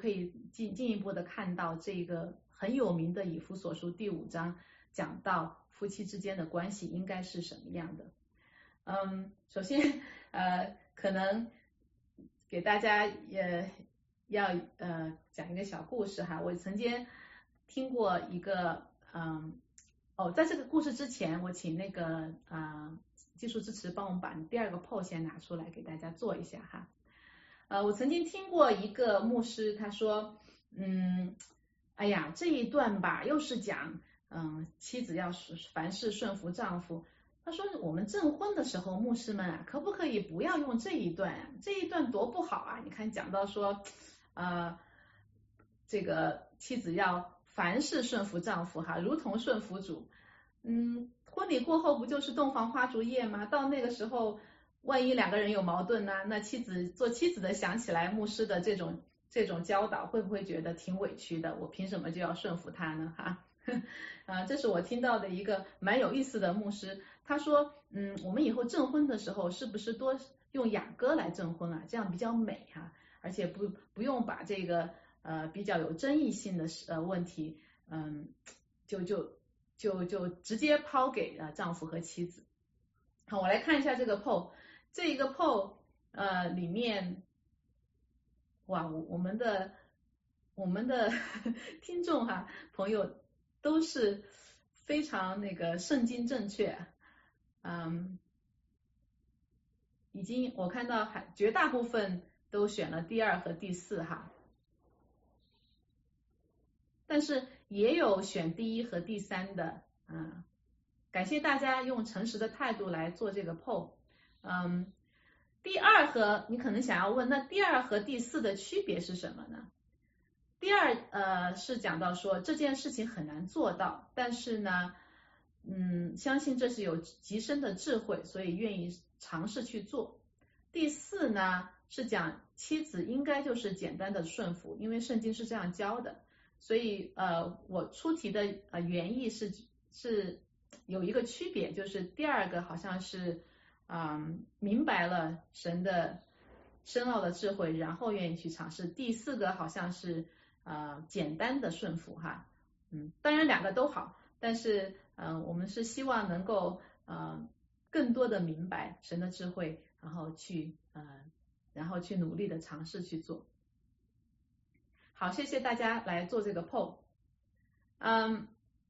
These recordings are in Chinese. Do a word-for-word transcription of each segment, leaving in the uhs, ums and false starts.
可以进进一步的看到这个很有名的以弗所书第五章讲到夫妻之间的关系应该是什么样的。嗯，首先呃可能给大家也要呃讲一个小故事哈，我曾经听过一个嗯哦，在这个故事之前，我请那个啊、呃、技术支持帮我们把第二个 P O 先拿出来给大家做一下哈。呃，我曾经听过一个牧师他说，嗯，哎呀这一段吧又是讲嗯妻子要凡事顺服丈夫。他说我们证婚的时候，牧师们啊，可不可以不要用这一段啊？这一段多不好啊！你看讲到说，呃，这个妻子要凡事顺服丈夫哈，如同顺服主。嗯，婚礼过后不就是洞房花烛夜吗？到那个时候，万一两个人有矛盾呢、啊，那妻子做妻子的想起来牧师的这种这种教导，会不会觉得挺委屈的？我凭什么就要顺服他呢？哈，啊，这是我听到的一个蛮有意思的牧师。他说，嗯，我们以后证婚的时候，是不是多用雅歌来证婚啊？这样比较美哈、啊，而且不不用把这个呃比较有争议性的呃问题，嗯，就就就就直接抛给呃丈夫和妻子。好，我来看一下这个 P O， 这一个 P O 呃里面，哇，我我们的我们的听众哈朋友都是非常那个圣经正确。嗯，已经我看到还绝大部分都选了第二和第四哈，但是也有选第一和第三的。嗯，感谢大家用诚实的态度来做这个 P O。嗯，第二和你可能想要问，那第二和第四的区别是什么呢？第二呃是讲到说这件事情很难做到，但是呢。嗯，相信这是有极深的智慧，所以愿意尝试去做。第四呢，是讲妻子应该就是简单的顺服，因为圣经是这样教的。所以呃，我出题的呃原意是是有一个区别，就是第二个好像是嗯明白了神的深奥的智慧，然后愿意去尝试。第四个好像是呃简单的顺服哈，嗯，当然两个都好，但是。嗯、呃，我们是希望能够呃更多的明白神的智慧，然后去呃然后去努力的尝试去做。好，谢谢大家来做这个 P O。嗯，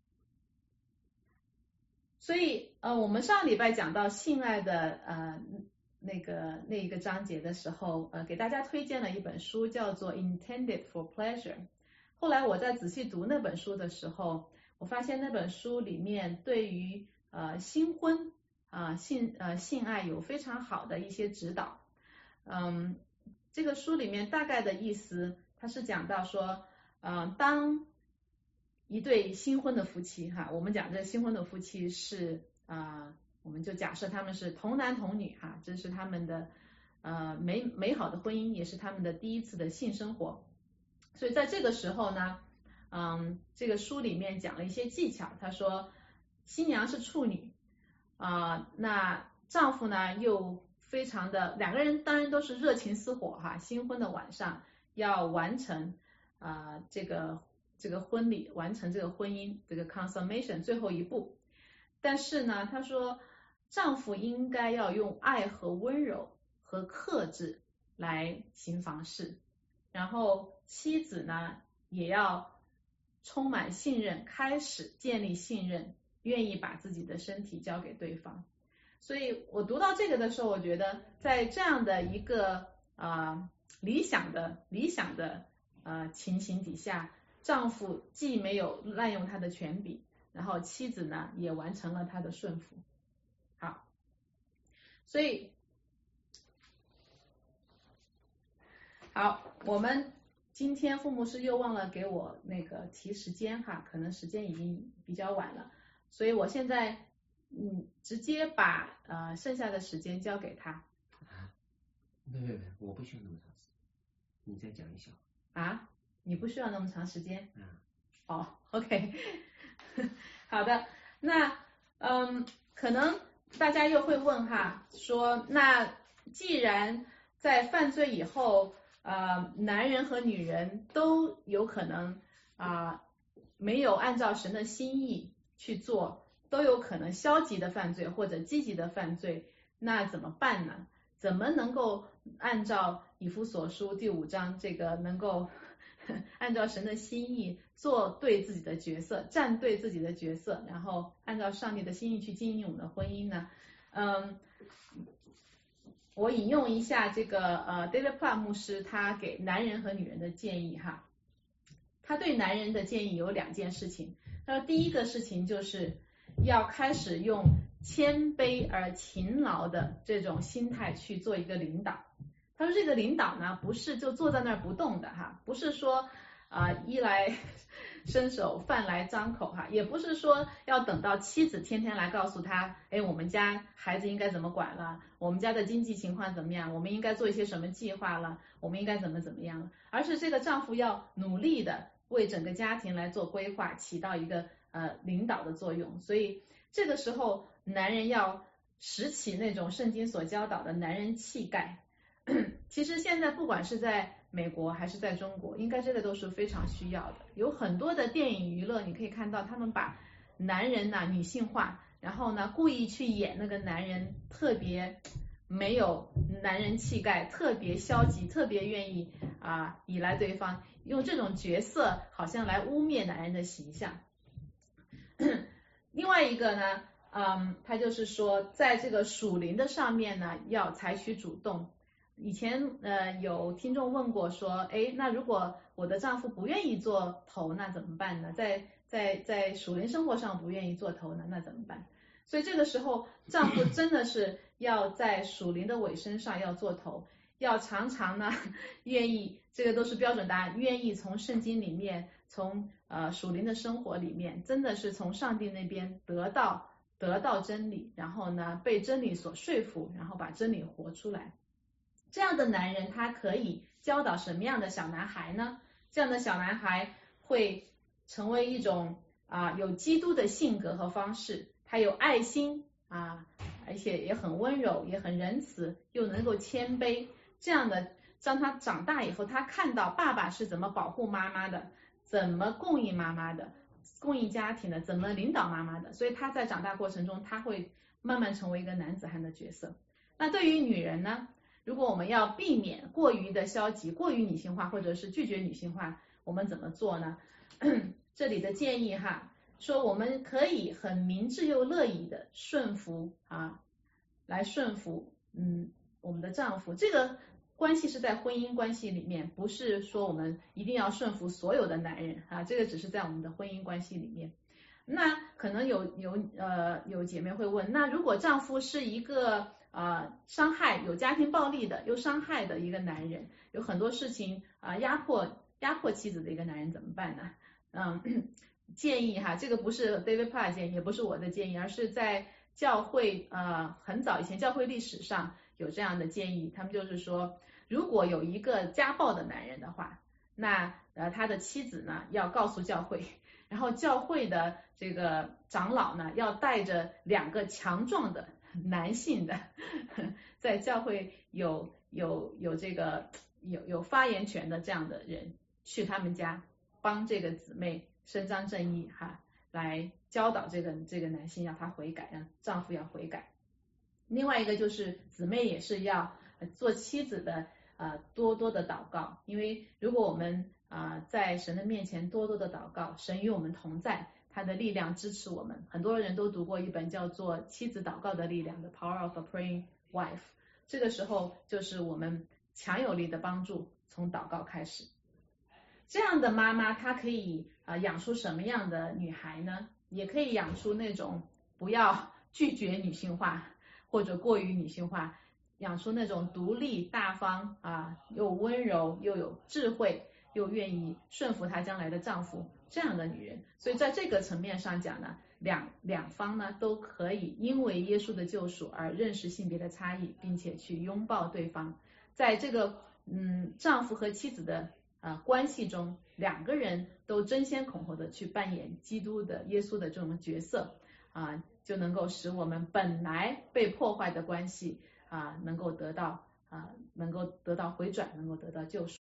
所以呃我们上礼拜讲到性爱的呃那个那一个章节的时候，呃给大家推荐了一本书叫做 Intended for Pleasure。后来我在仔细读那本书的时候。我发现那本书里面对于呃新婚啊、呃、性呃性爱有非常好的一些指导。嗯，这个书里面大概的意思，它是讲到说，嗯、呃，当一对新婚的夫妻哈，我们讲这新婚的夫妻是啊、呃，我们就假设他们是童男童女哈，这是他们的呃美美好的婚姻，也是他们的第一次的性生活。所以在这个时候呢。嗯，这个书里面讲了一些技巧。他说，新娘是处女啊、呃，那丈夫呢又非常的，两个人当然都是热情似火哈。新婚的晚上要完成啊、呃、这个这个婚礼，完成这个婚姻这个 consummation 最后一步。但是呢，他说丈夫应该要用爱和温柔和克制来行房事，然后妻子呢也要。充满信任，开始建立信任，愿意把自己的身体交给对方。所以我读到这个的时候，我觉得在这样的一个啊、呃、理想的理想的呃情形底下，丈夫既没有滥用他的权柄，然后妻子呢也完成了他的顺服。好，所以好，我们。今天傅牧师又忘了给我那个提时间哈，可能时间已经比较晚了，所以我现在嗯直接把呃剩下的时间交给他。 啊，没没没，我不需要那么长时间，你再讲一下。 啊，你不需要那么长时间？ 嗯。 哦 ，OK， 好的，那嗯，可能大家又会问哈，说那既然在犯罪以后。 呃，男人和女人都有可能啊、呃、没有按照神的心意去做，都有可能消极的犯罪或者积极的犯罪，那怎么办呢？怎么能够按照以弗所书第五章这个能够按照神的心意做对自己的角色，站对自己的角色，然后按照上帝的心意去经营我们的婚姻呢？嗯，我引用一下这个呃 David Platt 牧师他给男人和女人的建议哈，他对男人的建议有两件事情。他说第一个事情就是要开始用谦卑而勤劳的这种心态去做一个领导。他说这个领导呢，不是就坐在那儿不动的哈，不是说啊、呃、衣来伸手饭来张口哈，也不是说要等到妻子天天来告诉他，哎，我们家孩子应该怎么管了，我们家的经济情况怎么样，我们应该做一些什么计划了，我们应该怎么怎么样了，而是这个丈夫要努力的为整个家庭来做规划，起到一个呃领导的作用。所以这个时候男人要拾起那种圣经所教导的男人气概。其实现在不管是在美国还是在中国，应该这个都是非常需要的。有很多的电影娱乐，你可以看到他们把男人呐、啊、女性化，然后呢故意去演那个男人特别没有男人气概，特别消极，特别愿意啊依赖对方，用这种角色好像来污蔑男人的形象。另外一个呢，嗯，他就是说在这个属灵的上面呢，要采取主动。以前呃有听众问过说，哎，那如果我的丈夫不愿意做头，那怎么办呢？在在在属灵生活上不愿意做头呢，那怎么办？所以这个时候，丈夫真的是要在属灵的尾声上要做头，要常常呢愿意，这个都是标准答案，愿意从圣经里面，从呃属灵的生活里面，真的是从上帝那边得到得到真理，然后呢被真理所说服，然后把真理活出来。这样的男人他可以教导什么样的小男孩呢？这样的小男孩会成为一种啊有基督的性格和方式，他有爱心啊，而且也很温柔，也很仁慈，又能够谦卑。这样的当他长大以后，他看到爸爸是怎么保护妈妈的，怎么供应妈妈的，供应家庭的，怎么领导妈妈的，所以他在长大过程中，他会慢慢成为一个男子汉的角色。那对于女人呢？如果我们要避免过于的消极、过于女性化，或者是拒绝女性化，我们怎么做呢？这里的建议哈，说我们可以很明智又乐意的顺服啊，来顺服嗯我们的丈夫。这个关系是在婚姻关系里面，不是说我们一定要顺服所有的男人啊，这个只是在我们的婚姻关系里面。那可能有有呃有姐妹会问，那如果丈夫是一个呃伤害有家庭暴力的又伤害的一个男人，有很多事情啊、呃、压迫压迫妻子的一个男人怎么办呢？嗯，建议哈，这个不是 David Platt 建议，也不是我的建议，而是在教会呃很早以前教会历史上有这样的建议，他们就是说，如果有一个家暴的男人的话，那呃他的妻子呢要告诉教会。然后教会的这个长老呢，要带着两个强壮的男性的，在教会有有有这个有有发言权的这样的人，去他们家帮这个姊妹伸张正义哈，来教导这个这个男性让他悔改，让丈夫要悔改。另外一个就是姊妹也是要做妻子的呃多多的祷告，因为如果我们啊、呃，在神的面前多多的祷告，神与我们同在，他的力量支持我们。很多人都读过一本叫做《妻子祷告的力量》的 Power of a Praying Wife， 这个时候就是我们强有力的帮助从祷告开始。这样的妈妈她可以啊、呃、养出什么样的女孩呢？也可以养出那种不要拒绝女性化或者过于女性化，养出那种独立大方啊又温柔又有智慧，又愿意顺服她将来的丈夫这样的女人。所以在这个层面上讲呢，两两方呢都可以因为耶稣的救赎而认识性别的差异，并且去拥抱对方。在这个嗯丈夫和妻子的呃关系中，两个人都争先恐后的去扮演基督的耶稣的这种角色啊、呃，就能够使我们本来被破坏的关系啊、呃、能够得到啊、 啊、能够得到回转，能够得到救赎。